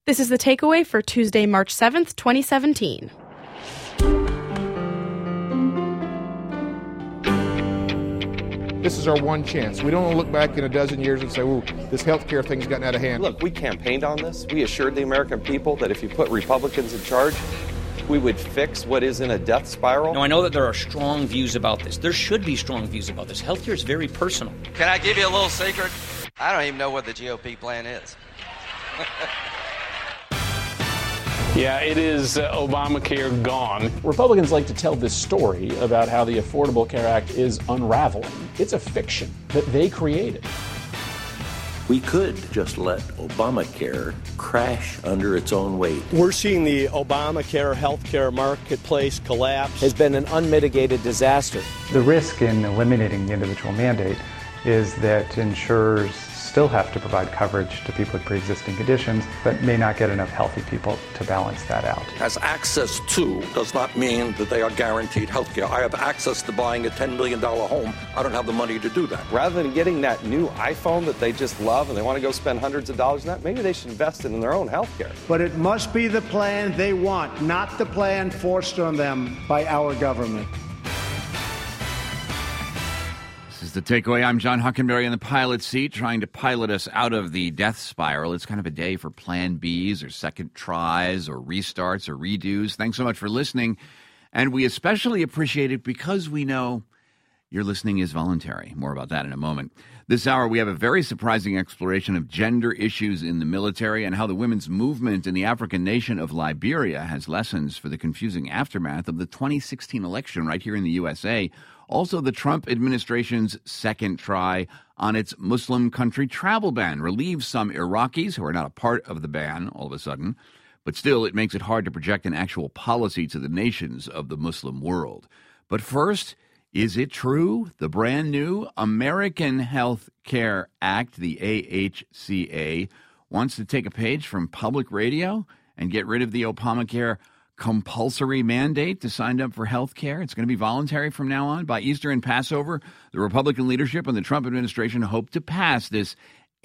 This is the takeaway for Tuesday, March 7th, 2017. This is our one chance. We don't want to look back in a dozen years and say, "Ooh, this healthcare thing's gotten out of hand." Look, we campaigned on this. We assured the American people that if you put Republicans in charge, we would fix what is in a death spiral. Now, I know that there are strong views about this. There should be strong views about this. Healthcare is very personal. Can I give you a little secret? I don't even know what the GOP plan is. Yeah, it is Obamacare gone. Republicans like to tell this story about how the Affordable Care Act is unraveling. It's a fiction that they created. We could just let Obamacare crash under its own weight. We're seeing the Obamacare healthcare marketplace collapse. Has been an unmitigated disaster. The risk in eliminating the individual mandate is that insurers still have to provide coverage to people with pre-existing conditions, but may not get enough healthy people to balance that out. As access to does not mean that they are guaranteed health care. I have access to buying a $10 million home. I don't have the money to do that. Rather than getting that new iPhone that they just love and they want to go spend hundreds of dollars on that, maybe they should invest in their own health care. But it must be the plan they want, not the plan forced on them by our government. The takeaway. I'm John Huckenberry in the pilot seat, trying to pilot us out of the death spiral. It's kind of a day for plan Bs or second tries or restarts or redos. Thanks so much for listening. And we especially appreciate it because we know your listening is voluntary. More about that in a moment. This hour, we have a very surprising exploration of gender issues in the military and how the women's movement in the African nation of Liberia has lessons for the confusing aftermath of the 2016 election right here in the USA. Also, the Trump administration's second try on its Muslim country travel ban relieves some Iraqis who are not a part of the ban all of a sudden. But still, it makes it hard to project an actual policy to the nations of the Muslim world. But first, is it true? The brand new American Health Care Act, the AHCA, wants to take a page from public radio and get rid of the Obamacare compulsory mandate to sign up for health care. It's going to be voluntary from now on. By Easter and Passover, the Republican leadership and the Trump administration hope to pass this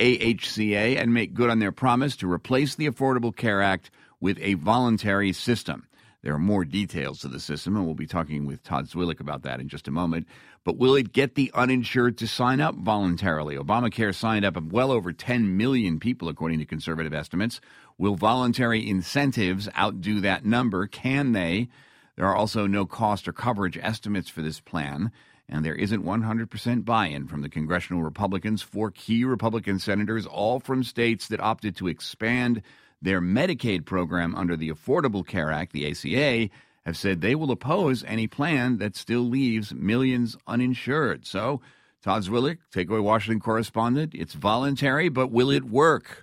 AHCA and make good on their promise to replace the Affordable Care Act with a voluntary system. There are more details to the system, and we'll be talking with Todd Zwillich about that in just a moment. But will it get the uninsured to sign up voluntarily? Obamacare signed up well over 10 million people, according to conservative estimates. Will voluntary incentives outdo that number? Can they? There are also no cost or coverage estimates for this plan, and there isn't 100% buy-in from the congressional Republicans. 4 key Republican senators, all from states that opted to expand their Medicaid program under the Affordable Care Act, the ACA, have said they will oppose any plan that still leaves millions uninsured. So, Todd Zwillich, Takeaway Washington correspondent, it's voluntary, but will it work?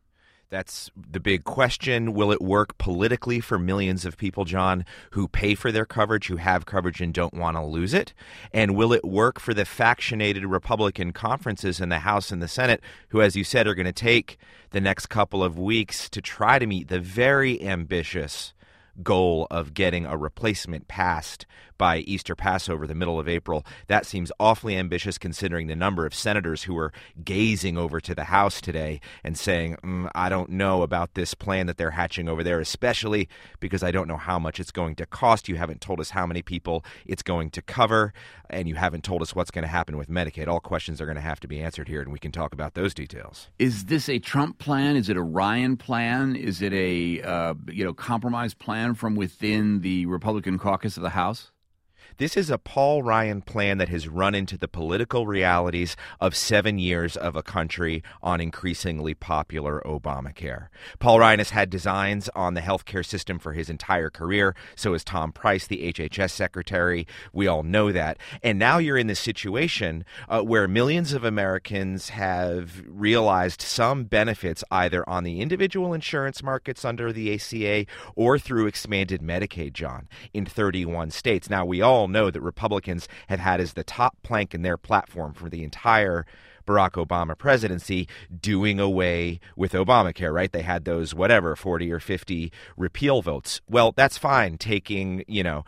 That's the big question. Will it work politically for millions of people, John, who pay for their coverage, who have coverage and don't want to lose it? And will it work for the factionated Republican conferences in the House and the Senate, who, as you said, are going to take the next couple of weeks to try to meet the very ambitious goal of getting a replacement passed by Easter Passover, the middle of April? That seems awfully ambitious considering the number of senators who are gazing over to the House today and saying, I don't know about this plan that they're hatching over there, especially because I don't know how much it's going to cost. You haven't told us how many people it's going to cover, and you haven't told us what's going to happen with Medicaid. All questions are going to have to be answered here, and we can talk about those details. Is this a Trump plan? Is it a Ryan plan? Is it a compromise plan from within the Republican caucus of the House? This is a Paul Ryan plan that has run into the political realities of 7 years of a country on increasingly popular Obamacare. Paul Ryan has had designs on the healthcare system for his entire career. So has Tom Price, the HHS secretary. We all know that. And now you're in this situation where millions of Americans have realized some benefits either on the individual insurance markets under the ACA or through expanded Medicaid, John, in 31 states. Now, we all know that Republicans have had as the top plank in their platform for the entire Barack Obama presidency, doing away with Obamacare, right? They had those, 40 or 50 repeal votes. Well, that's fine, taking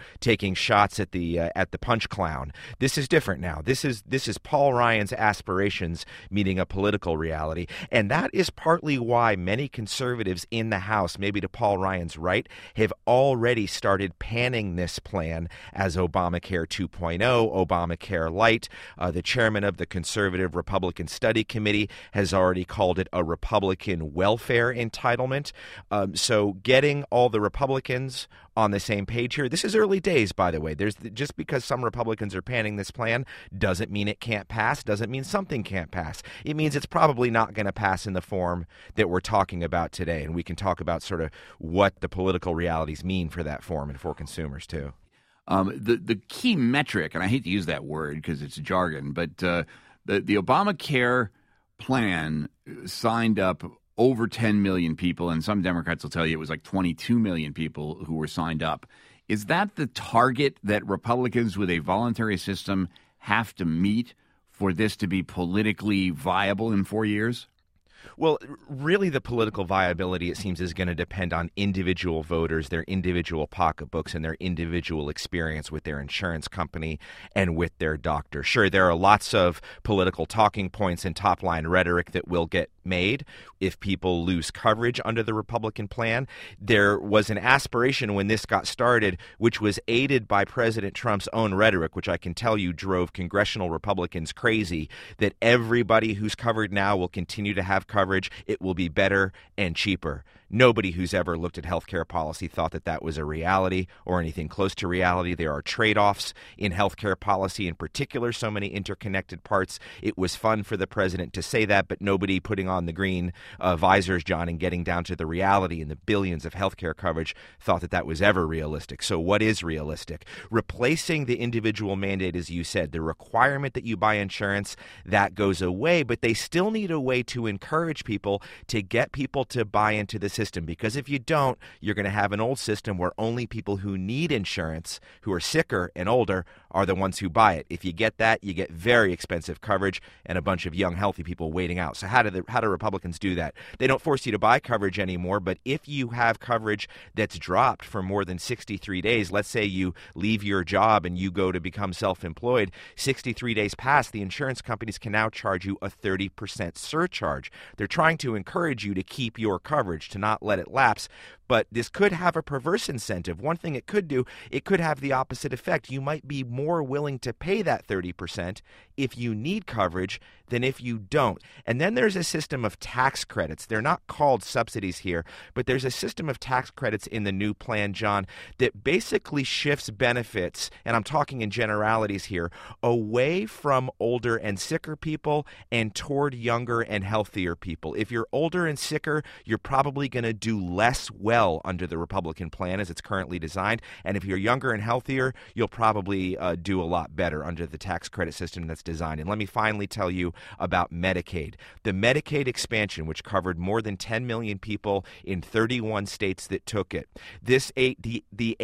shots at the punch clown. This is different now. This is Paul Ryan's aspirations meeting a political reality. And that is partly why many conservatives in the House, maybe to Paul Ryan's right, have already started panning this plan as Obamacare 2.0, Obamacare Light. The chairman of the Conservative Republican Study Committee has already called it a Republican welfare entitlement. So getting all the Republicans on the same page here. This is early days, by the way. Just because some Republicans are panning this plan doesn't mean it can't pass, doesn't mean something can't pass. It means it's probably not going to pass in the form that we're talking about today. And we can talk about sort of what the political realities mean for that form and for consumers, too. The key metric, and I hate to use that word because it's jargon, but the Obamacare plan signed up over 10 million people, and some Democrats will tell you it was like 22 million people who were signed up. Is that the target that Republicans with a voluntary system have to meet for this to be politically viable in 4 years? Well, really the political viability, it seems, is going to depend on individual voters, their individual pocketbooks, and their individual experience with their insurance company and with their doctor. Sure, there are lots of political talking points and top-line rhetoric that will get made if people lose coverage under the Republican plan. There was an aspiration when this got started, which was aided by President Trump's own rhetoric, which I can tell you drove congressional Republicans crazy, that everybody who's covered now will continue to have coverage. It will be better and cheaper. Nobody who's ever looked at healthcare policy thought that that was a reality or anything close to reality. There are trade-offs in healthcare policy, in particular, so many interconnected parts. It was fun for the president to say that, but nobody putting on the green visors, John, and getting down to the reality and the billions of healthcare coverage thought that that was ever realistic. So what is realistic? Replacing the individual mandate, as you said, the requirement that you buy insurance, that goes away, but they still need a way to encourage people to get people to buy into the system, because if you don't, you're going to have an old system where only people who need insurance, who are sicker and older, are the ones who buy it. If you get that, you get very expensive coverage and a bunch of young, healthy people waiting out. So how do Republicans do that? They don't force you to buy coverage anymore, but if you have coverage that's dropped for more than 63 days, let's say you leave your job and you go to become self-employed, 63 days pass, the insurance companies can now charge you a 30% surcharge. They're trying to encourage you to keep your coverage, to not let it lapse. But this could have a perverse incentive. One thing it could do, it could have the opposite effect. You might be more willing to pay that 30% if you need coverage than if you don't. And then there's a system of tax credits. They're not called subsidies here, but there's a system of tax credits in the new plan, John, that basically shifts benefits, and I'm talking in generalities here, away from older and sicker people and toward younger and healthier people. If you're older and sicker, you're probably going to do less well under the Republican plan as it's currently designed. And if you're younger and healthier, you'll probably do a lot better under the tax credit system that's designed. And let me finally tell you about Medicaid. The Medicaid expansion, which covered more than 10 million people in 31 states that took it. The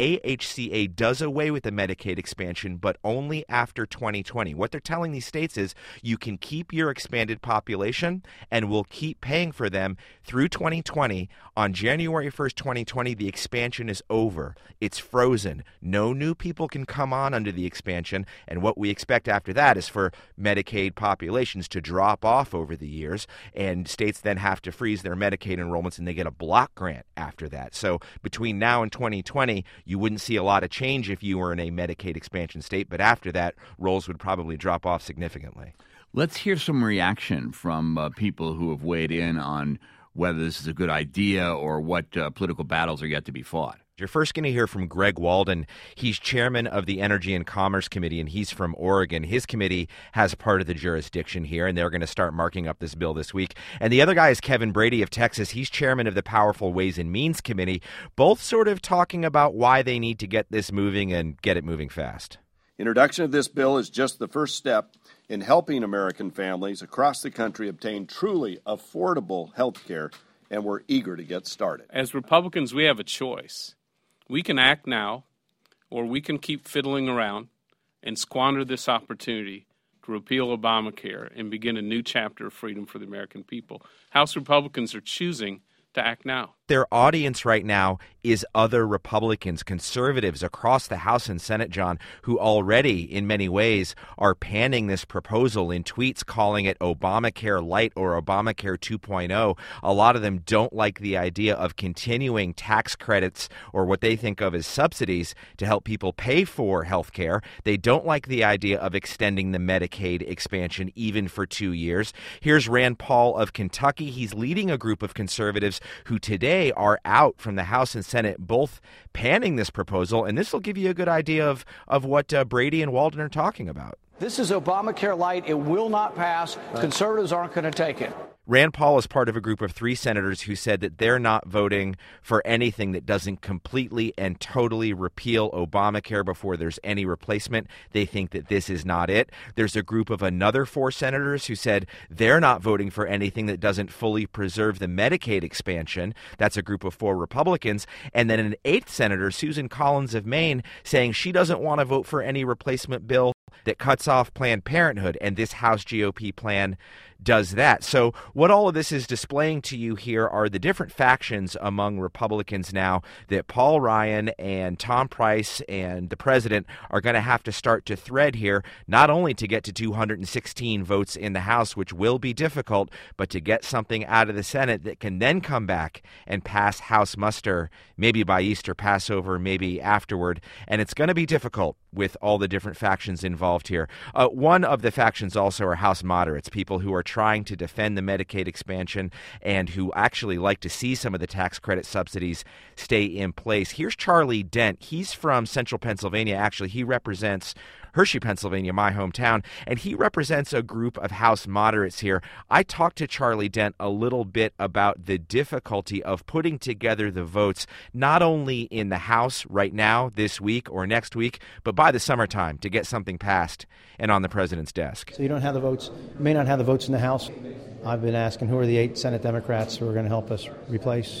AHCA does away with the Medicaid expansion, but only after 2020. What they're telling these states is you can keep your expanded population and we'll keep paying for them through 2020. On January 1st, 2020, the expansion is over. It's frozen. No new people can come on under the expansion, and what we expect after that is for Medicaid populations to drop off over the years, and states then have to freeze their Medicaid enrollments, and they get a block grant after that. So between now and 2020, you wouldn't see a lot of change if you were in a Medicaid expansion state, but after that, rolls would probably drop off significantly. Let's hear some reaction from people who have weighed in on whether this is a good idea or what political battles are yet to be fought. You're first going to hear from Greg Walden. He's chairman of the Energy and Commerce Committee, and he's from Oregon. His committee has part of the jurisdiction here, and they're going to start marking up this bill this week. And the other guy is Kevin Brady of Texas. He's chairman of the Powerful Ways and Means Committee, both sort of talking about why they need to get this moving and get it moving fast. Introduction of this bill is just the first step in helping American families across the country obtain truly affordable health care, and we're eager to get started. As Republicans, we have a choice. We can act now, or we can keep fiddling around and squander this opportunity to repeal Obamacare and begin a new chapter of freedom for the American people. House Republicans are choosing to act now. Their audience right now is other Republicans, conservatives across the House and Senate, John, who already, in many ways, are panning this proposal in tweets, calling it Obamacare Light or Obamacare 2.0. A lot of them don't like the idea of continuing tax credits or what they think of as subsidies to help people pay for health care. They don't like the idea of extending the Medicaid expansion even for 2 years. Here's Rand Paul of Kentucky. He's leading a group of conservatives who today are out from the House and Senate, both panning this proposal, and this will give you a good idea of what Brady and Walden are talking about. This is Obamacare Light. It will not pass. Conservatives aren't going to take it. Rand Paul is part of a group of 3 senators who said that they're not voting for anything that doesn't completely and totally repeal Obamacare before there's any replacement. They think that this is not it. There's a group of another 4 senators who said they're not voting for anything that doesn't fully preserve the Medicaid expansion. That's a group of 4 Republicans. And then an 8th senator, Susan Collins of Maine, saying she doesn't want to vote for any replacement bill that cuts off Planned Parenthood, and this House GOP plan does that. So what all of this is displaying to you here are the different factions among Republicans now that Paul Ryan and Tom Price and the president are going to have to start to thread here, not only to get to 216 votes in the House, which will be difficult, but to get something out of the Senate that can then come back and pass House muster, maybe by Easter, Passover, maybe afterward. And it's going to be difficult with all the different factions involved here. One of the factions also are House moderates, people who are trying to defend the Medicaid expansion and who actually like to see some of the tax credit subsidies stay in place. Here's Charlie Dent. He's from Central Pennsylvania. Actually, he represents Hershey, Pennsylvania, my hometown, and he represents a group of House moderates here. I talked to Charlie Dent a little bit about the difficulty of putting together the votes, not only in the House right now, this week or next week, but by the summertime to get something passed and on the president's desk. So you don't have the votes, may not have the votes in the House. I've been asking who are the 8 Senate Democrats who are going to help us replace,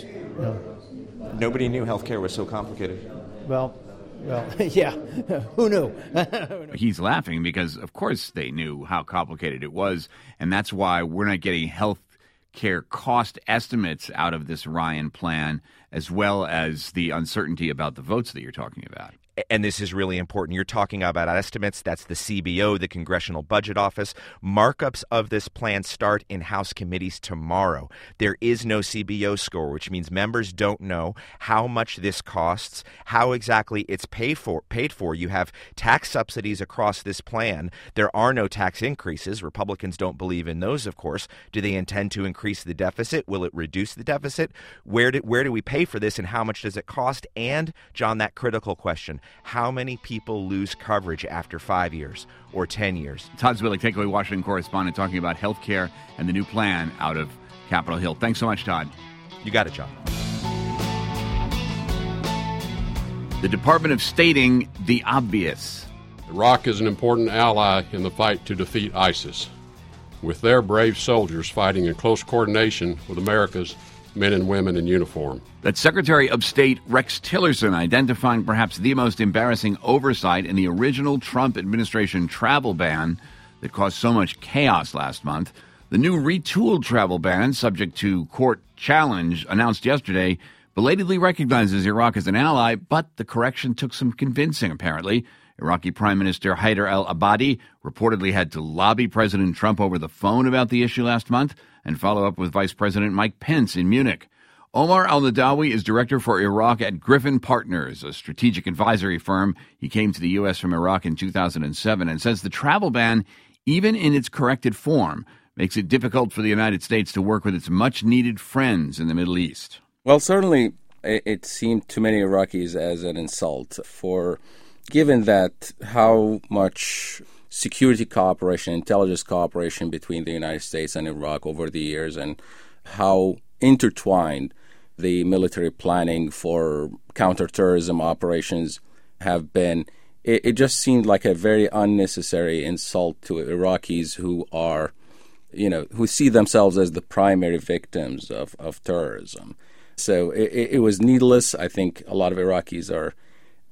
Nobody knew health care was so complicated. Well, yeah, who knew? He's laughing because, of course, they knew how complicated it was, and that's why we're not getting health care cost estimates out of this Ryan plan, as well as the uncertainty about the votes that you're talking about. And this is really important. You're talking about estimates. That's the CBO, the Congressional Budget Office. Markups of this plan start in House committees tomorrow. There is no CBO score, which means members don't know how much this costs, how exactly it's paid for. You have tax subsidies across this plan. There are no tax increases. Republicans don't believe in those, of course. Do they intend to increase the deficit? Will it reduce the deficit? Where do we pay for this, and how much does it cost? And, John, that critical question. How many people lose coverage after 5 years or 10 years? Todd Zwillig, Takeaway Washington correspondent, talking about health care and the new plan out of Capitol Hill. Thanks so much, Todd. You got it, John. The Department of stating the obvious. Iraq is an important ally in the fight to defeat ISIS, with their brave soldiers fighting in close coordination with America's men and women in uniform. That's Secretary of State Rex Tillerson identifying perhaps the most embarrassing oversight in the original Trump administration travel ban that caused so much chaos last month. The new retooled travel ban, subject to court challenge, announced yesterday, belatedly recognizes Iraq as an ally, but the correction took some convincing, apparently. Iraqi Prime Minister Haider al-Abadi reportedly had to lobby President Trump over the phone about the issue last month and follow up with Vice President Mike Pence in Munich. Omar al-Nadawi is director for Iraq at Griffin Partners, a strategic advisory firm. He came to the U.S. from Iraq in 2007 and says the travel ban, even in its corrected form, makes it difficult for the United States to work with its much-needed friends in the Middle East. Well, certainly it seemed to many Iraqis as an insult, given that how much security cooperation, intelligence cooperation between the United States and Iraq over the years, and how intertwined the military planning for counterterrorism operations have been. It just seemed like a very unnecessary insult to Iraqis who are, who see themselves as the primary victims of terrorism. So it was needless. I think a lot of Iraqis are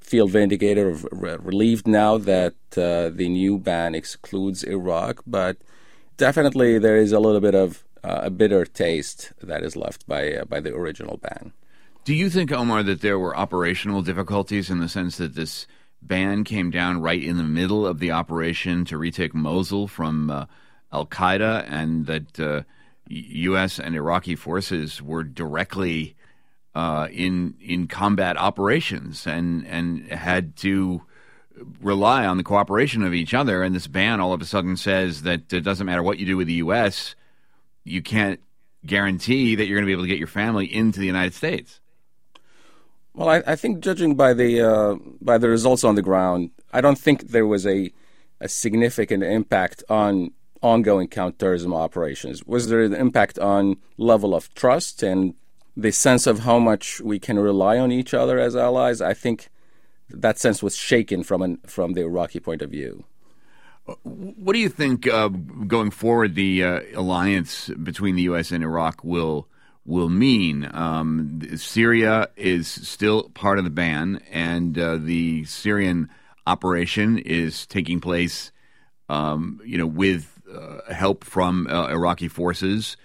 feel vindicated or relieved now that the new ban excludes Iraq, but definitely there is a little bit of a bitter taste that is left by the original ban. Do you think, Omar, that there were operational difficulties in the sense that this ban came down right in the middle of the operation to retake Mosul from al-Qaeda, and that U.S. and Iraqi forces were directly in combat operations and had to rely on the cooperation of each other, and this ban all of a sudden says that it doesn't matter what you do with the U.S., you can't guarantee that you're going to be able to get your family into the United States? Well, I think judging by the results on the ground, I don't think there was a significant impact on ongoing counterterrorism operations. Was there an impact on level of trust and the sense of how much we can rely on each other as allies? I think that sense was shaken from the Iraqi point of view. What do you think going forward the alliance between the U.S. and Iraq will mean? Syria is still part of the ban, and the Syrian operation is taking place, with help from Iraqi forces.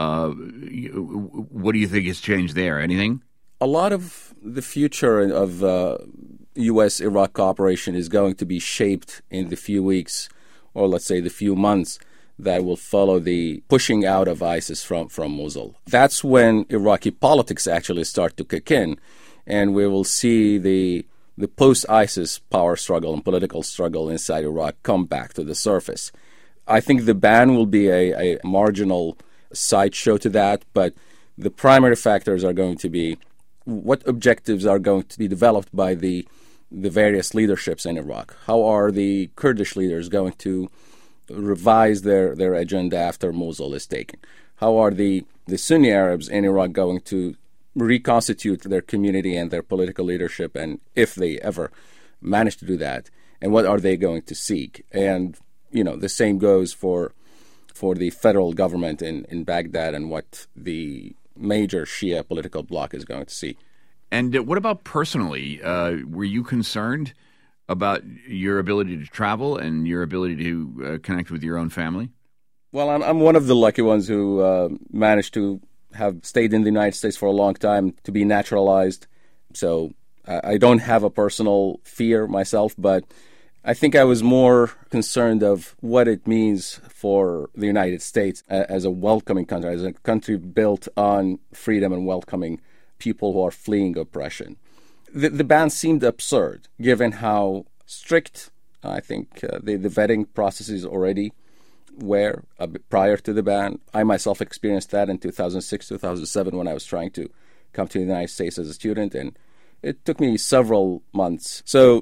What do you think has changed there? Anything? A lot of the future of U.S.-Iraq cooperation is going to be shaped in the few weeks, or let's say the few months, that will follow the pushing out of ISIS from Mosul. That's when Iraqi politics actually start to kick in, and we will see the post-ISIS power struggle and political struggle inside Iraq come back to the surface. I think the ban will be a marginal sideshow to that, but the primary factors are going to be what objectives are going to be developed by the various leaderships in Iraq. How are the Kurdish leaders going to revise their agenda after Mosul is taken? How are the Sunni Arabs in Iraq going to reconstitute their community and their political leadership, and if they ever manage to do that, and what are they going to seek? And, the same goes for the federal government in Baghdad and what the major Shia political bloc is going to see. And what about personally? Were you concerned about your ability to travel and your ability to connect with your own family? Well, I'm one of the lucky ones who managed to have stayed in the United States for a long time, to be naturalized. So I don't have a personal fear myself, but I think I was more concerned of what it means for the United States as a welcoming country, as a country built on freedom and welcoming people who are fleeing oppression. The ban seemed absurd, given how strict, I think, the vetting processes already were prior to the ban. I myself experienced that in 2006, 2007, when I was trying to come to the United States as a student, and it took me several months. So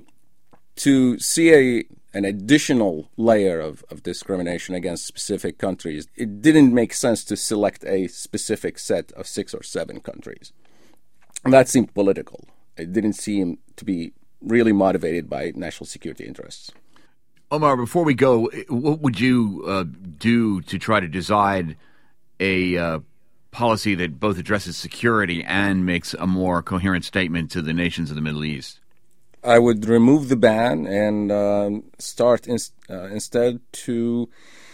to see an additional layer of discrimination against specific countries, it didn't make sense to select a specific set of 6 or 7 countries. And that seemed political. It didn't seem to be really motivated by national security interests. Omar, before we go, what would you do to try to decide a policy that both addresses security and makes a more coherent statement to the nations of the Middle East? I would remove the ban and start instead to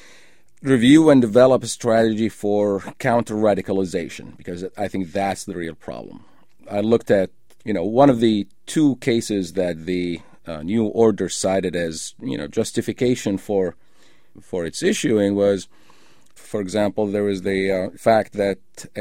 review and develop a strategy for counter-radicalization, because I think that's the real problem. I looked at, one of the 2 cases that the New Order cited as, justification for its issuing was, for example, there was the fact that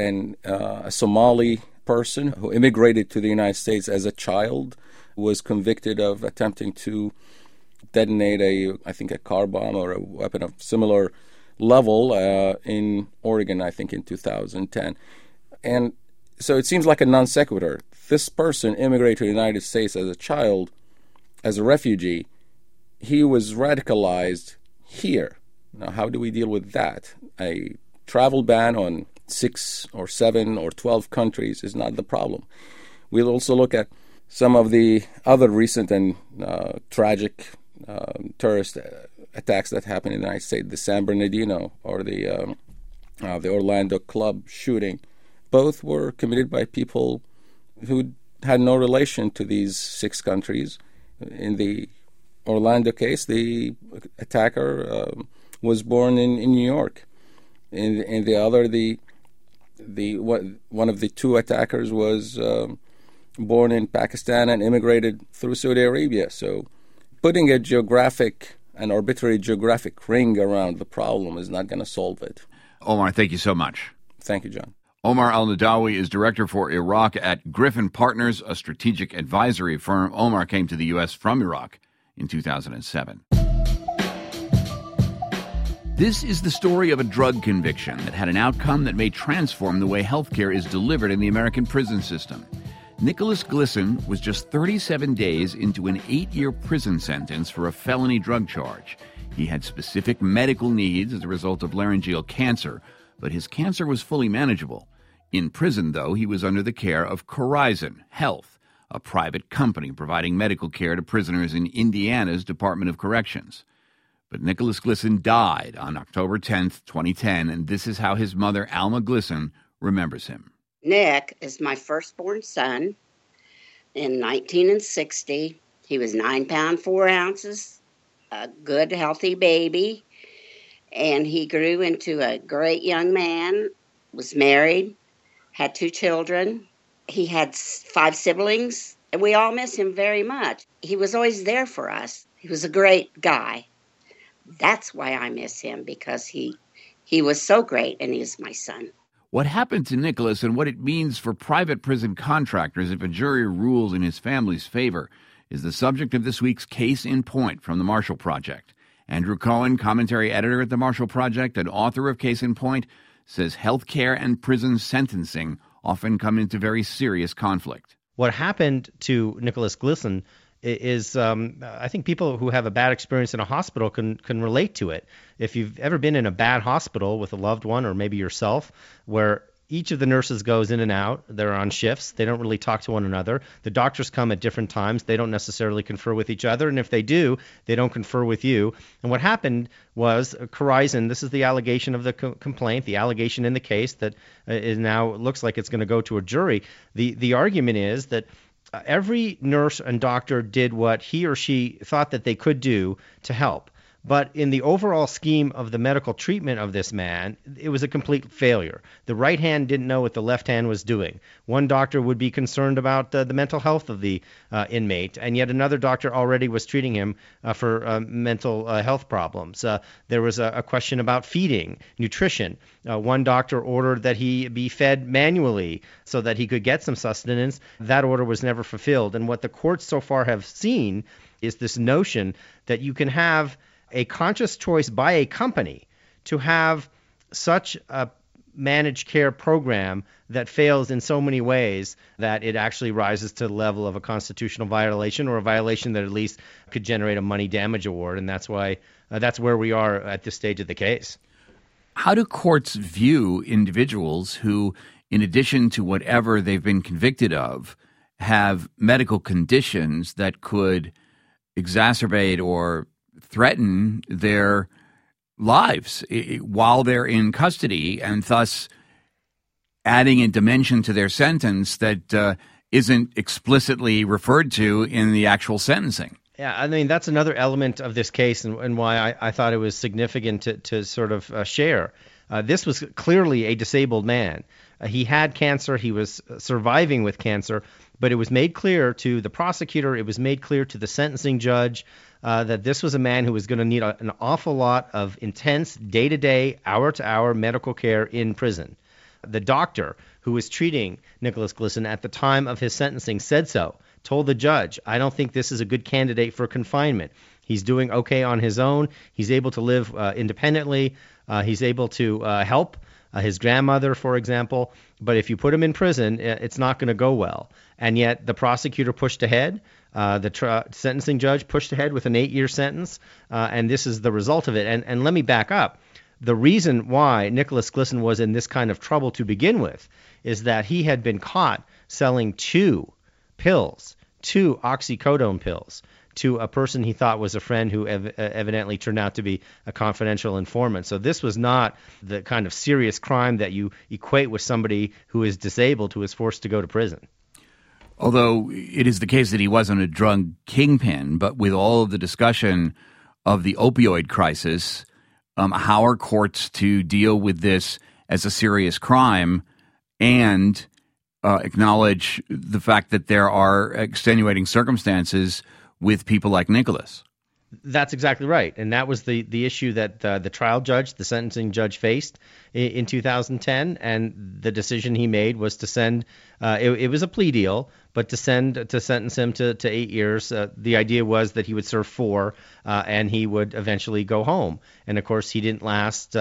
a Somali person who immigrated to the United States as a child was convicted of attempting to detonate a car bomb or a weapon of similar level in Oregon, I think, in 2010. And so it seems like a non sequitur. This person immigrated to the United States as a child, as a refugee. He was radicalized here. Now, how do we deal with that? A travel ban on 6 or 7 or 12 countries is not the problem. We'll also look at some of the other recent and tragic terrorist attacks that happened in the United States, the San Bernardino or the Orlando club shooting. Both were committed by people who had no relation to these 6 countries. In the Orlando case, the attacker was born in New York. In the other, one of the 2 attackers was born in Pakistan and immigrated through Saudi Arabia. So putting an arbitrary geographic ring around the problem is not going to solve it. Omar, thank you so much. Thank you, John. Omar Al-Nadawi is director for Iraq at Griffin Partners, a strategic advisory firm. Omar came to the U.S. from Iraq in 2007. This is the story of a drug conviction that had an outcome that may transform the way healthcare is delivered in the American prison system. Nicholas Glisson was just 37 days into an 8-year prison sentence for a felony drug charge. He had specific medical needs as a result of laryngeal cancer, but his cancer was fully manageable. In prison, though, he was under the care of Corizon Health, a private company providing medical care to prisoners in Indiana's Department of Corrections. But Nicholas Glisson died on October 10th, 2010, and this is how his mother, Alma Glisson, remembers him. Nick is my firstborn son. In 1960, he was 9 pounds 4 ounces, a good, healthy baby, and he grew into a great young man, was married, had 2 children. He had 5 siblings, and we all miss him very much. He was always there for us. He was a great guy. That's why I miss him, because he was so great, and he's my son. What happened to Nicholas and what it means for private prison contractors if a jury rules in his family's favor is the subject of this week's Case in Point from the Marshall Project. Andrew Cohen, commentary editor at the Marshall Project and author of Case in Point, says healthcare and prison sentencing often come into very serious conflict. What happened to Nicholas Glisson is, I think people who have a bad experience in a hospital can relate to it. If you've ever been in a bad hospital with a loved one or maybe yourself, where each of the nurses goes in and out, they're on shifts, they don't really talk to one another. The doctors come at different times, they don't necessarily confer with each other, and if they do, they don't confer with you. And what happened was Corizon, this is the allegation of the complaint, the allegation in the case that is now looks like it's going to go to a jury. The argument is that every nurse and doctor did what he or she thought that they could do to help. But in the overall scheme of the medical treatment of this man, it was a complete failure. The right hand didn't know what the left hand was doing. One doctor would be concerned about the mental health of the inmate, and yet another doctor already was treating him for mental health problems. There was a question about feeding, nutrition. One doctor ordered that he be fed manually so that he could get some sustenance. That order was never fulfilled. And what the courts so far have seen is this notion that you can have a conscious choice by a company to have such a managed care program that fails in so many ways that it actually rises to the level of a constitutional violation, or a violation that at least could generate a money damage award. And that's why that's where we are at this stage of the case. How do courts view individuals who, in addition to whatever they've been convicted of, have medical conditions that could exacerbate or threaten their lives while they're in custody, and thus adding a dimension to their sentence that isn't explicitly referred to in the actual sentencing? Yeah, I mean, that's another element of this case and why I thought it was significant to sort of share. This was clearly a disabled man. He had cancer. He was surviving with cancer, but it was made clear to the prosecutor, it was made clear to the sentencing judge that this was a man who was going to need an awful lot of intense day-to-day, hour-to-hour medical care in prison. The doctor who was treating Nicholas Glisson at the time of his sentencing said so, told the judge, I don't think this is a good candidate for confinement. He's doing okay on his own. He's able to live independently. He's able to help his grandmother, for example. But if you put him in prison, it's not going to go well. And yet the prosecutor pushed ahead. The sentencing judge pushed ahead with an 8-year sentence, and this is the result of it. And let me back up. The reason why Nicholas Glisson was in this kind of trouble to begin with is that he had been caught selling 2 oxycodone pills, to a person he thought was a friend who evidently turned out to be a confidential informant. So this was not the kind of serious crime that you equate with somebody who is disabled, who is forced to go to prison. Although it is the case that he wasn't a drug kingpin, but with all of the discussion of the opioid crisis, how are courts to deal with this as a serious crime and acknowledge the fact that there are extenuating circumstances with people like Nicholas? That's exactly right. And that was the issue that the trial judge, the sentencing judge, faced in 2010. And the decision he made was to send it was a plea deal, but to sentence him to 8 years. The idea was that he would serve 4 and he would eventually go home. And of course, he didn't last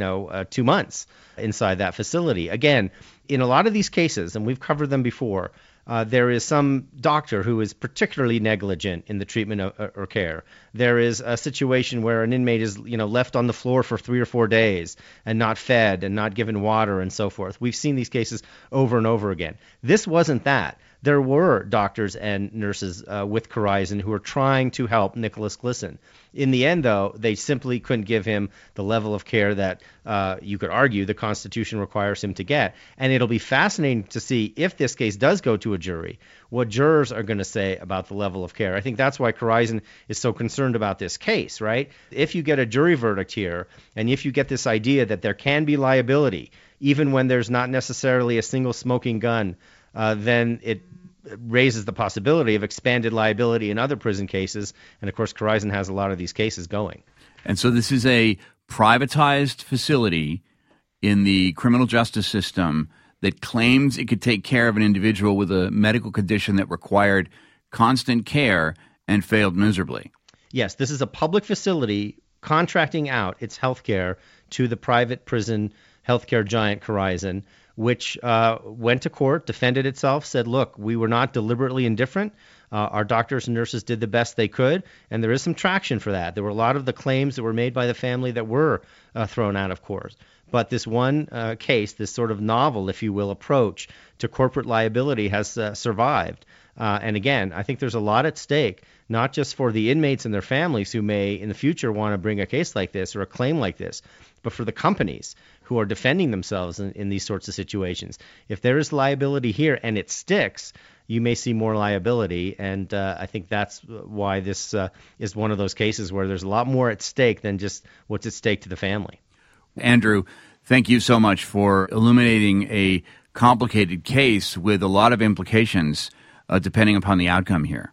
2 months inside that facility. Again, in a lot of these cases, and we've covered them before, there is some doctor who is particularly negligent in the treatment or care. There is a situation where an inmate is, left on the floor for 3 or 4 days and not fed and not given water and so forth. We've seen these cases over and over again. This wasn't that. There were doctors and nurses with Corizon who were trying to help Nicholas Glisson. In the end, though, they simply couldn't give him the level of care that you could argue the Constitution requires him to get. And it'll be fascinating to see if this case does go to a jury, what jurors are going to say about the level of care. I think that's why Corizon is so concerned about this case, right? If you get a jury verdict here, and if you get this idea that there can be liability, even when there's not necessarily a single smoking gun, then it raises the possibility of expanded liability in other prison cases. And, of course, Corizon has a lot of these cases going. And so this is a privatized facility in the criminal justice system that claims it could take care of an individual with a medical condition that required constant care and failed miserably. Yes, this is a public facility contracting out its health care to the private prison healthcare giant Corizon, which went to court, defended itself, said, look, we were not deliberately indifferent. Our doctors and nurses did the best they could, and there is some traction for that. There were a lot of the claims that were made by the family that were thrown out of court. But this one case, this sort of novel, if you will, approach to corporate liability has survived. And again, I think there's a lot at stake, not just for the inmates and their families who may in the future want to bring a case like this or a claim like this, but for the companies who are defending themselves in these sorts of situations. If there is liability here and it sticks, you may see more liability. And I think that's why this is one of those cases where there's a lot more at stake than just what's at stake to the family. Andrew, thank you so much for illuminating a complicated case with a lot of implications depending upon the outcome here.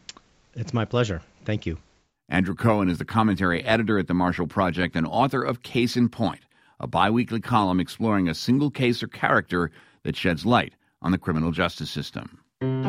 It's my pleasure. Thank you. Andrew Cohen is the commentary editor at the Marshall Project and author of Case in Point, a biweekly column exploring a single case or character that sheds light on the criminal justice system.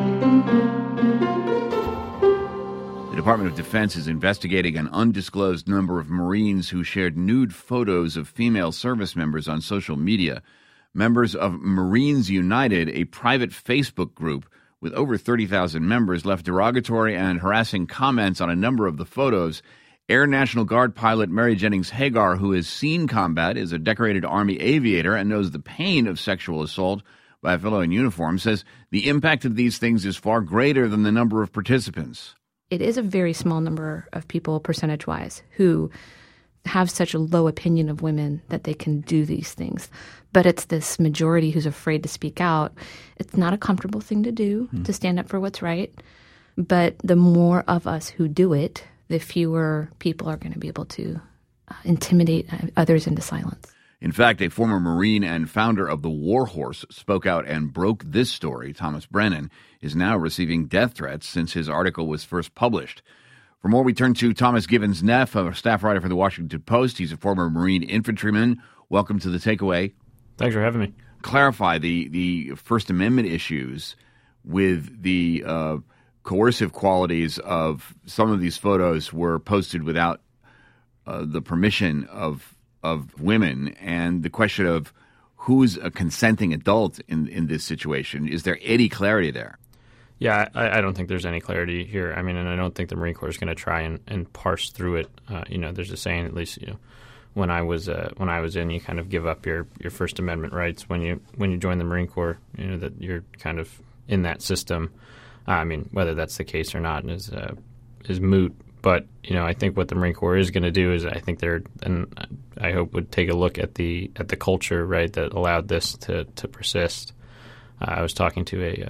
The Department of Defense is investigating an undisclosed number of Marines who shared nude photos of female service members on social media. Members of Marines United, a private Facebook group with over 30,000 members, left derogatory and harassing comments on a number of the photos. Air National Guard pilot Mary Jennings Hagar, who has seen combat, is a decorated Army aviator and knows the pain of sexual assault by a fellow in uniform, says the impact of these things is far greater than the number of participants. It is a very small number of people, percentage-wise, who have such a low opinion of women that they can do these things. But it's this majority who's afraid to speak out. It's not a comfortable thing to do, to stand up for what's right. But the more of us who do it, the fewer people are going to be able to intimidate others into silence. In fact, a former Marine and founder of the War Horse spoke out and broke this story. Thomas Brennan is now receiving death threats since his article was first published. For more, we turn to Thomas Givens Neff, a staff writer for the Washington Post. He's a former Marine infantryman. Welcome to The Takeaway. Thanks for having me. Clarify the First Amendment issues with the coercive qualities of some of these photos were posted without the permission of women, and the question of who's a consenting adult in this situation. Is there any clarity there? Yeah, I don't think there's any clarity here. I mean, and I don't think the Marine Corps is going to try and parse through it. There's a saying, at least, when I was in, you kind of give up your First Amendment rights when you join the Marine Corps. That you're kind of in that system. I mean, whether that's the case or not is moot. But I think what the Marine Corps is going to do is, I think I hope would take a look at the culture, right, that allowed this to persist. I was talking to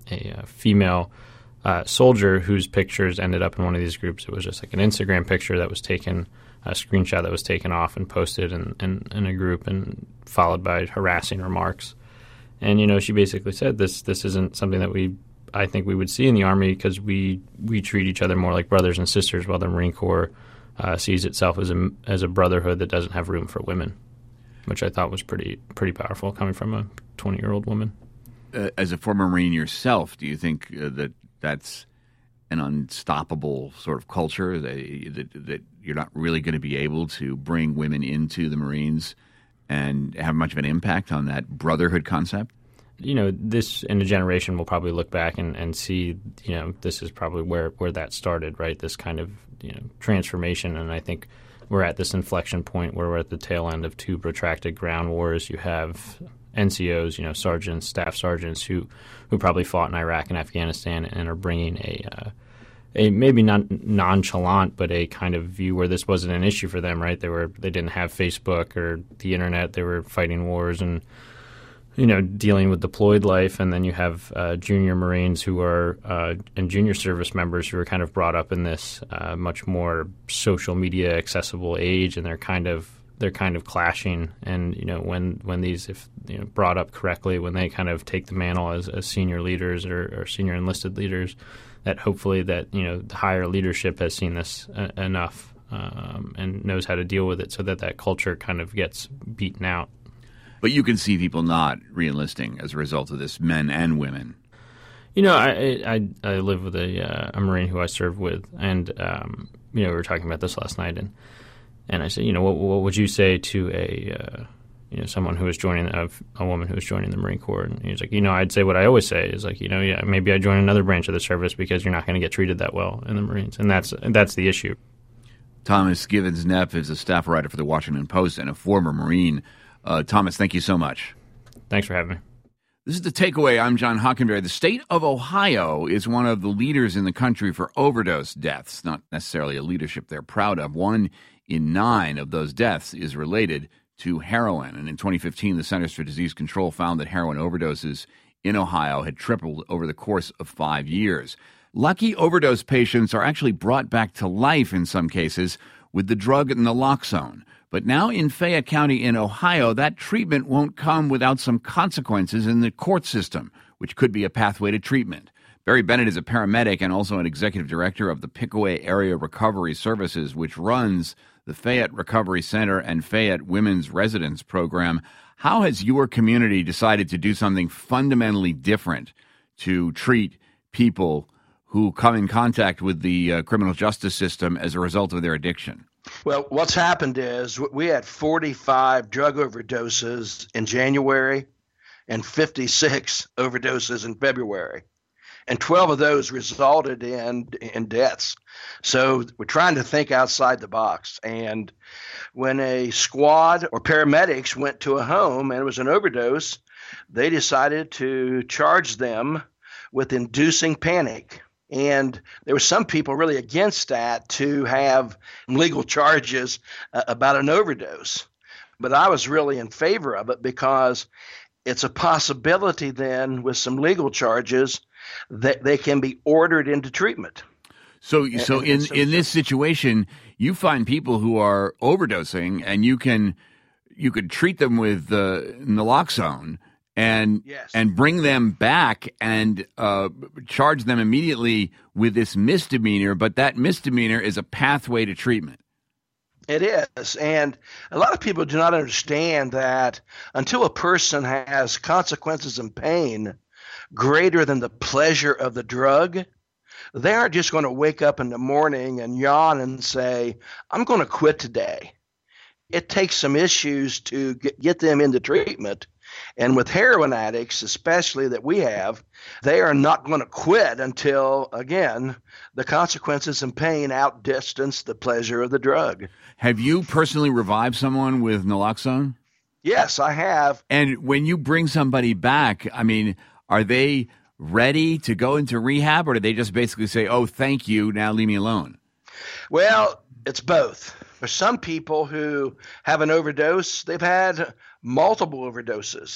female soldier whose pictures ended up in one of these groups. It was just like an Instagram picture that was taken, a screenshot that was taken off and posted in a group and followed by harassing remarks. And, she basically said this isn't something that I think we would see in the Army because we treat each other more like brothers and sisters, while the Marine Corps sees itself as a brotherhood that doesn't have room for women, which I thought was pretty powerful coming from a 20-year-old woman. As a former Marine yourself, do you think that that's an unstoppable sort of culture, that you're not really going to be able to bring women into the Marines and have much of an impact on that brotherhood concept? This in a generation will probably look back and see, this is probably where that started, right? This kind of, transformation. And I think we're at this inflection point where we're at the tail end of two protracted ground wars. You have NCOs, sergeants, staff sergeants who probably fought in Iraq and Afghanistan and are bringing a maybe not nonchalant, but a kind of view where this wasn't an issue for them, right? They didn't have Facebook or the internet. They were fighting wars and dealing with deployed life. And then you have junior Marines who are and junior service members who are kind of brought up in this much more social media accessible age, and they're kind of clashing. And when these, if brought up correctly, when they kind of take the mantle as senior leaders or senior enlisted leaders, that hopefully that the higher leadership has seen this enough and knows how to deal with it, so that culture kind of gets beaten out. But you can see people not re-enlisting as a result of this, men and women. I live with a Marine who I served with, and we were talking about this last night, and I said, what would you say to someone who was joining a woman who was joining the Marine Corps? And he was like, I'd say what I always say is like, maybe I join another branch of the service because you're not going to get treated that well in the Marines, and that's the issue. Thomas Givens-Neff is a staff writer for the Washington Post and a former Marine. Thomas, thank you so much. Thanks for having me. This is The Takeaway. I'm John Hockenberry. The state of Ohio is one of the leaders in the country for overdose deaths, not necessarily a leadership they're proud of. 1 in 9 of those deaths is related to heroin. And in 2015, the Centers for Disease Control found that heroin overdoses in Ohio had tripled over the course of 5 years. Lucky overdose patients are actually brought back to life in some cases with the drug naloxone. But now in Fayette County in Ohio, that treatment won't come without some consequences in the court system, which could be a pathway to treatment. Barry Bennett is a paramedic and also an executive director of the Pickaway Area Recovery Services, which runs the Fayette Recovery Center and Fayette Women's Residence Program. How has your community decided to do something fundamentally different to treat people who come in contact with the criminal justice system as a result of their addiction? Well, what's happened is we had 45 drug overdoses in January and 56 overdoses in February. And 12 of those resulted in deaths. So we're trying to think outside the box. And when a squad or paramedics went to a home and it was an overdose, they decided to charge them with inducing panic. And there were some people really against that, to have legal charges about an overdose. But I was really in favor of it, because it's a possibility then with some legal charges that they can be ordered into treatment. So in this situation, you find people who are overdosing, and you could treat them with naloxone and bring them back and charge them immediately with this misdemeanor, but that misdemeanor is a pathway to treatment. It is, and a lot of people do not understand that until a person has consequences and pain greater than the pleasure of the drug, they aren't just going to wake up in the morning and yawn and say, I'm going to quit today. It takes some issues to get them into treatment. And with heroin addicts, especially that we have, they are not going to quit until, again, the consequences and pain outdistance the pleasure of the drug. Have you personally revived someone with naloxone? Yes, I have. And when you bring somebody back, I mean, are they ready to go into rehab, or do they just basically say, oh, thank you, now leave me alone? Well, it's both. For some people who have an overdose, they've had multiple overdoses,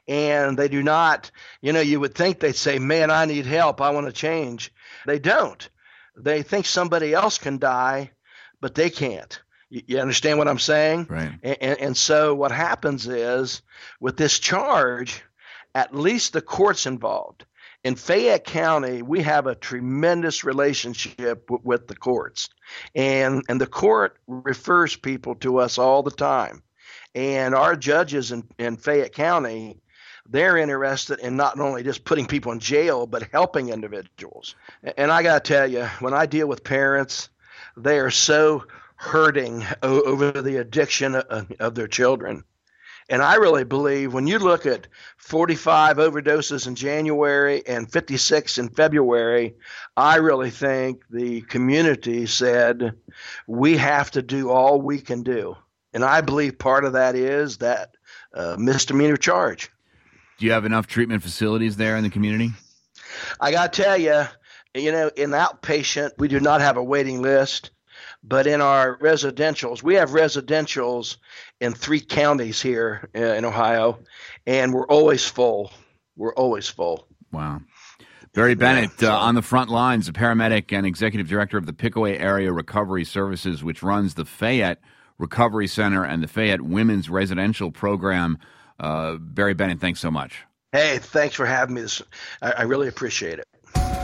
And they do not, you would think they'd say, man, I need help. I want to change. They don't. They think somebody else can die, but they can't. You understand what I'm saying? Right. And so what happens is with this charge, at least the court's involved. In Fayette County, we have a tremendous relationship with the courts. And the court refers people to us all the time. And our judges in Fayette County, they're interested in not only just putting people in jail, but helping individuals. And I got to tell you, when I deal with parents, they are so hurting over the addiction of their children. And I really believe when you look at 45 overdoses in January and 56 in February, I really think the community said we have to do all we can do. And I believe part of that is that misdemeanor charge. Do you have enough treatment facilities there in the community? I got to tell you, in outpatient, we do not have a waiting list. But in our residentials, we have residentials in 3 counties here in Ohio, and we're always full. We're always full. Wow. Barry Bennett, on the front lines, a paramedic and executive director of the Pickaway Area Recovery Services, which runs the Fayette Recovery Center and the Fayette Women's Residential Program. Barry Bennett, thanks so much. Hey, thanks for having me. I really appreciate it.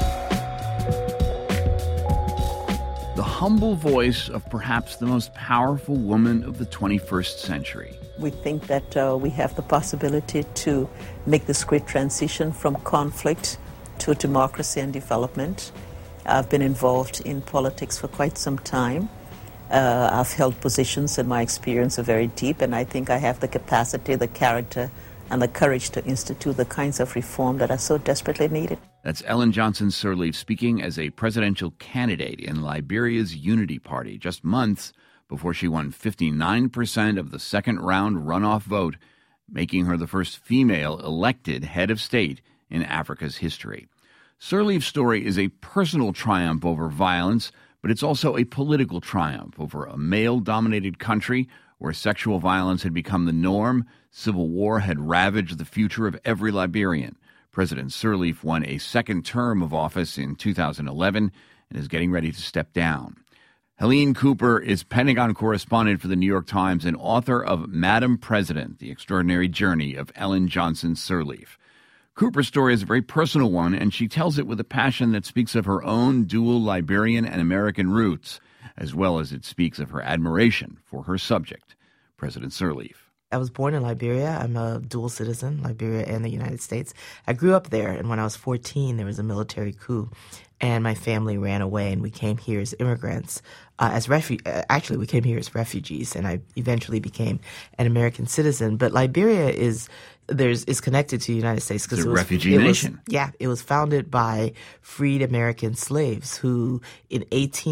The humble voice of perhaps the most powerful woman of the 21st century. We think that we have the possibility to make this great transition from conflict to democracy and development. I've been involved in politics for quite some time. I've held positions, and my experience are very deep, and I think I have the capacity, the character, and the courage to institute the kinds of reform that are so desperately needed. That's Ellen Johnson Sirleaf speaking as a presidential candidate in Liberia's Unity Party just months before she won 59% of the second-round runoff vote, making her the first female elected head of state in Africa's history. Sirleaf's story is a personal triumph over violence, but it's also a political triumph over a male-dominated country where sexual violence had become the norm. Civil war had ravaged the future of every Liberian. President Sirleaf won a second term of office in 2011 and is getting ready to step down. Helene Cooper is Pentagon correspondent for the New York Times and author of Madam President, The Extraordinary Journey of Ellen Johnson Sirleaf. Cooper's story is a very personal one, and she tells it with a passion that speaks of her own dual Liberian and American roots, as well as it speaks of her admiration for her subject, President Sirleaf. I was born in Liberia. I'm a dual citizen, Liberia and the United States. I grew up there, and when I was 14, there was a military coup, and my family ran away, and we came here as immigrants, Actually, we came here as refugees, and I eventually became an American citizen. But Liberia is connected to the United States because it's a refugee nation. It was founded by freed American slaves who, in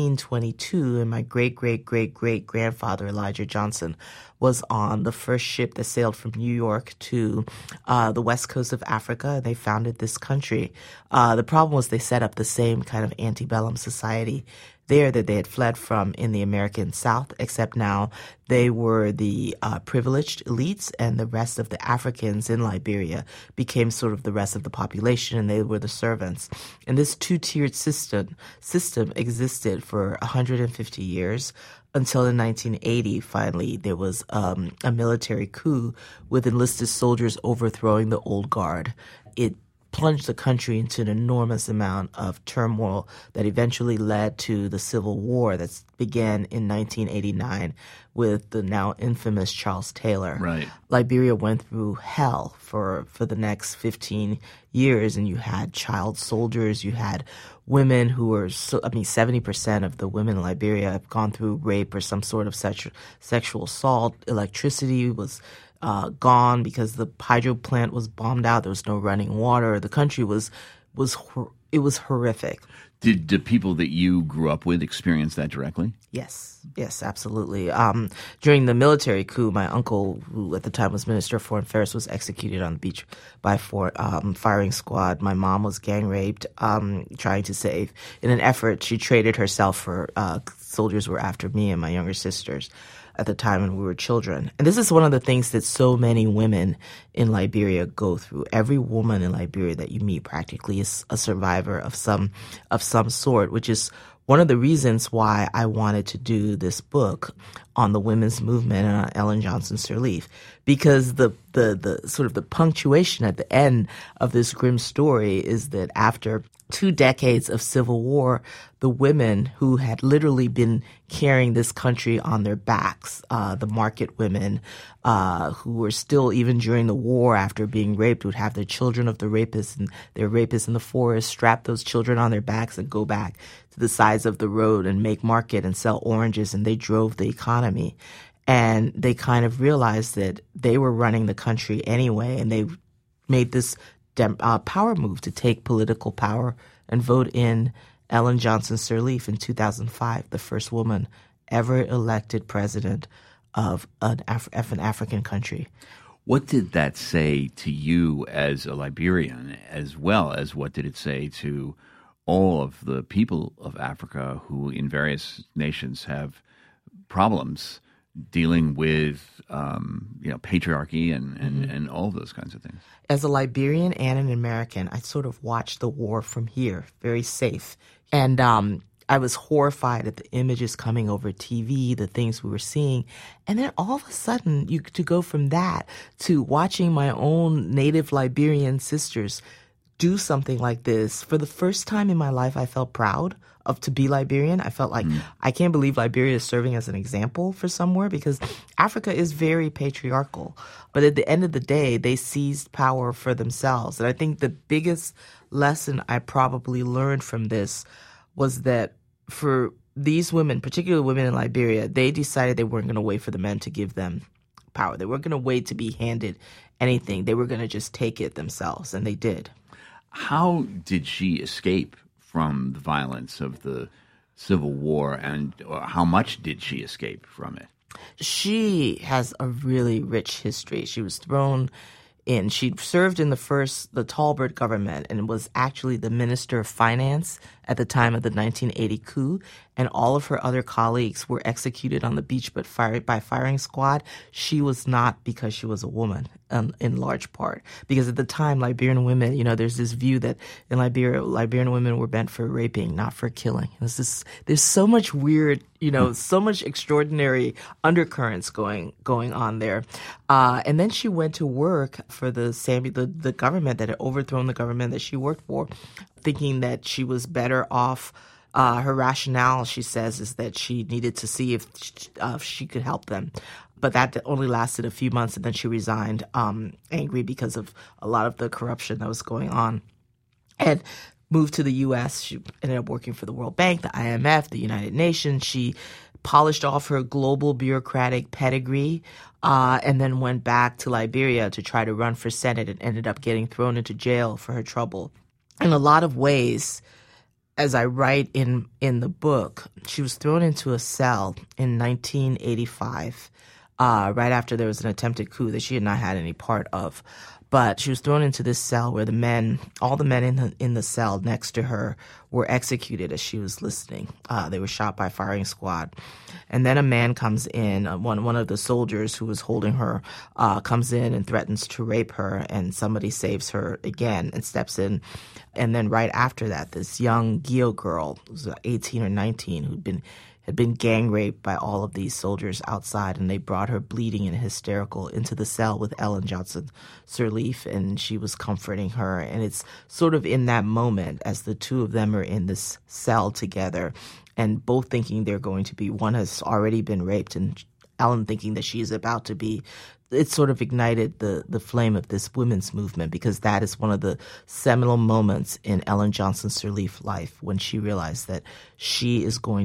1822, and my great-great-great-great-grandfather Elijah Johnson was on the first ship that sailed from New York to the west coast of Africa. They founded this country. The problem was they set up the same kind of antebellum society there that they had fled from in the American South, except now they were the privileged elites, and the rest of the Africans in Liberia became sort of the rest of the population, and they were the servants. And this two-tiered system existed for 150 years until in 1980, finally, there was a military coup with enlisted soldiers overthrowing the old guard. It plunged the country into an enormous amount of turmoil that eventually led to the Civil War that began in 1989 with the now infamous Charles Taylor. Right. Liberia went through hell for the next 15 years, and you had child soldiers, you had women who were 70% of the women in Liberia have gone through rape or some sort of sexual assault. Electricity was gone because the hydro plant was bombed out. There was no running water. The country was horrific. Did the people that you grew up with experience that directly? Yes, absolutely. During the military coup, my uncle, who at the time was Minister of Foreign Affairs, was executed on the beach by firing squad. My mom was gang raped, trying to save. In an effort, she traded herself for soldiers who were after me and my younger sisters. at the time when we were children. And this is one of the things that so many women in Liberia go through. Every woman in Liberia that you meet practically is a survivor of some sort, which is one of the reasons why I wanted to do this book on the women's movement and on Ellen Johnson Sirleaf, because the sort of the punctuation at the end of this grim story is that after 2 decades of civil war, the women who had literally been carrying this country on their backs, the market women who were still, even during the war after being raped, would have their children of the rapists and their rapists in the forest, strap those children on their backs and go back to the sides of the road and make market and sell oranges, and they drove the economy. And they kind of realized that they were running the country anyway, and they made this power move to take political power and vote in Ellen Johnson Sirleaf in 2005, the first woman ever elected president of an African country. What did that say to you as a Liberian, as well as what did it say to all of the people of Africa who in various nations have problems dealing with patriarchy and all of those kinds of things? As a Liberian and an American, I sort of watched the war from here, very safe. And I was horrified at the images coming over TV, the things we were seeing. And then all of a sudden, to go from that to watching my own native Liberian sisters do something like this. For the first time in my life, I felt proud to be Liberian. I felt like I can't believe Liberia is serving as an example for somewhere, because Africa is very patriarchal. But at the end of the day, they seized power for themselves. And I think the biggest lesson I probably learned from this was that for these women, particularly women in Liberia, they decided they weren't going to wait for the men to give them power. They weren't going to wait to be handed anything. They were going to just take it themselves, and they did. How did she escape from the violence of the Civil War, and how much did she escape from it? She has a really rich history. She was thrown in. She served in the Talbert government and was actually the Minister of Finance at the time of the 1980 coup, and all of her other colleagues were executed on the beach by firing squad. She was not, because she was a woman, in large part. Because at the time, Liberian women, there's this view that in Liberia, Liberian women were meant for raping, not for killing. There's so much weird, so much extraordinary undercurrents going on there. And then she went to work for the government that had overthrown the government that she worked for, thinking that she was better off. Her rationale, she says, is that she needed to see if she could help them. But that only lasted a few months, and then she resigned, angry because of a lot of the corruption that was going on. And moved to the U.S. She ended up working for the World Bank, the IMF, the United Nations. She polished off her global bureaucratic pedigree, and then went back to Liberia to try to run for Senate, and ended up getting thrown into jail for her trouble. In a lot of ways, as I write in the book, she was thrown into a cell in 1985, right after there was an attempted coup that she had not had any part of. But she was thrown into this cell where all the men in the cell next to her were executed as she was listening. They were shot by firing squad. And then a man comes in, one of the soldiers who was holding her, comes in and threatens to rape her, and somebody saves her again and steps in. And then right after that, this young Gio girl, who was 18 or 19, had been gang raped by all of these soldiers outside, and they brought her bleeding and hysterical into the cell with Ellen Johnson Sirleaf, and she was comforting her. And it's sort of in that moment, as the two of them are in this cell together, and both thinking they're going to be, one has already been raped, and Ellen thinking that she is about to be, it sort of ignited the flame of this women's movement, because that is one of the seminal moments in Ellen Johnson Sirleaf's life, when she realized that she's going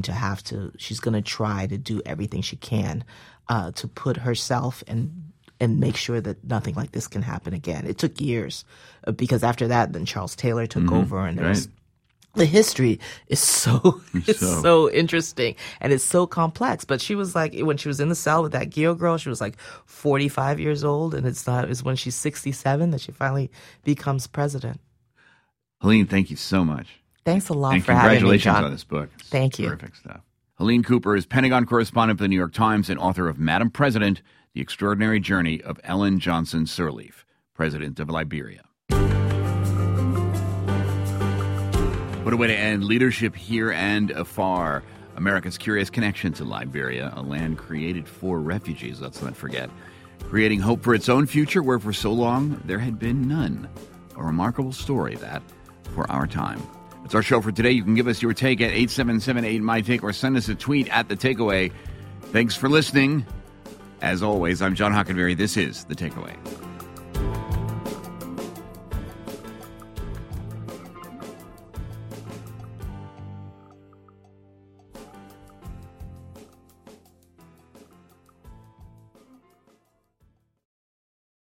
to try to do everything she can to put herself and make sure that nothing like this can happen again. It took years, because after that, then Charles Taylor took over, and there was the history is so interesting, and it's so complex. But she was like, when she was in the cell with that Gio girl, she was like 45 years old, and it's when she's 67 that she finally becomes president. Helene, thank you so much. Thanks a lot and for having me, John. Congratulations on this book. Thank you. Terrific stuff. Helene Cooper is Pentagon correspondent for the New York Times and author of Madam President, The Extraordinary Journey of Ellen Johnson Sirleaf, President of Liberia. What a way to end. Leadership here and afar. America's curious connection to Liberia, a land created for refugees, let's not forget. Creating hope for its own future where for so long there had been none. A remarkable story, that, for our time. That's our show for today. You can give us your take at 877-8MY-TAKE or send us a tweet at The Takeaway. Thanks for listening. As always, I'm John Hockenberry. This is The Takeaway.